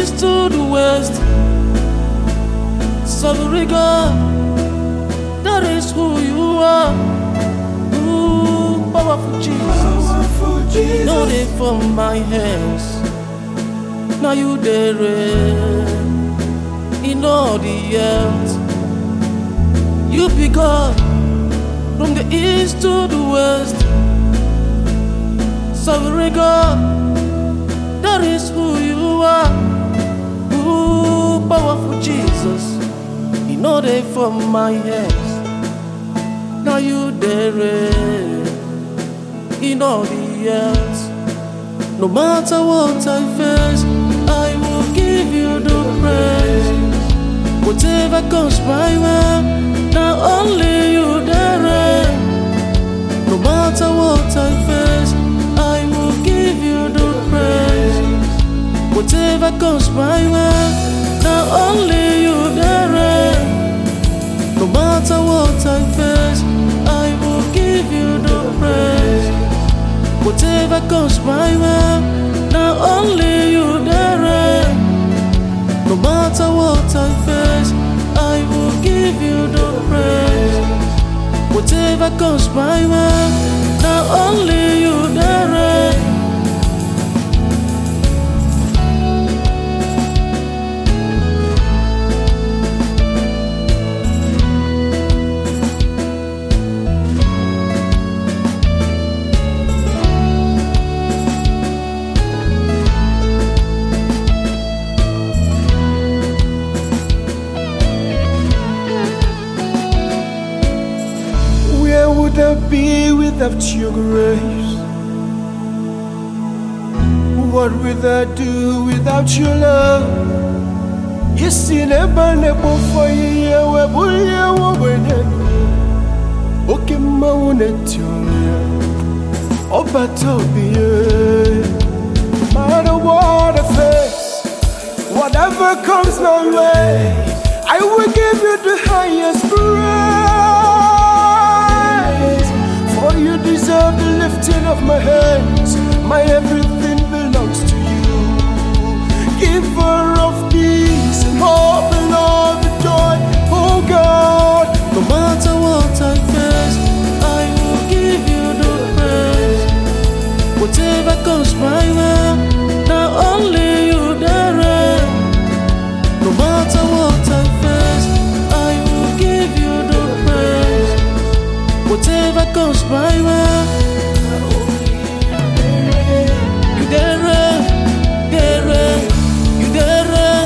east to the west. Sovereign God, that is who you are. Ooh, powerful Jesus. No day from my hands. Now you there in all the earth. You be God from the east to the west. Sovereign God, that is who you are. Ooh, powerful Jesus. No day from my hands. Now you there in all the earth. No matter what I face, I will give you the praise. Whatever comes my way, now only you there. No matter what I face, I will give you the praise. Whatever comes my way, now only you there. No matter what I face, I will give you the praise. Whatever comes my way, now only you there. No matter what I face, I will give you the praise. Whatever comes my way, now only you there. Where would I be without your grace? What would I do without your love? You see the banner for you, where would you win? Okay, Maunetonia, oh, but no matter what I face, whatever comes my way, I will give you the highest praise. For you deserve the lifting of my hands. My everything belongs to you. Giver of peace and hope and love and joy, oh God. No matter what I face, I will give you the praise. Whatever comes my way, now only you there. No matter what I face, I will give you the praise. Whatever comes my way, you there, you there,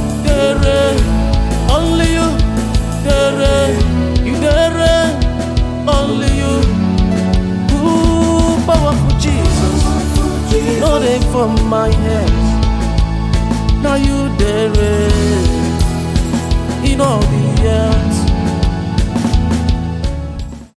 only you there, you there, only you. Ooh, powerful Jesus, no day from my hands. Now you there in all the earth.